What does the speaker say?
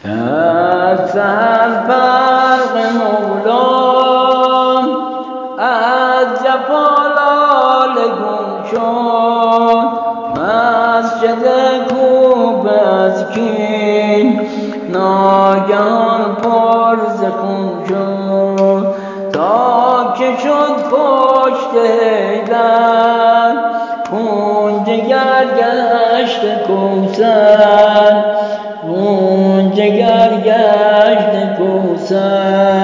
از سحر برق مولام از جفا لاله گم شد، مسجد کوفه از کین ناگهان پر ز خون شد. تا که شد پشت حیدر خون جگر گشت کوثر، خون جگر گشت کوثر.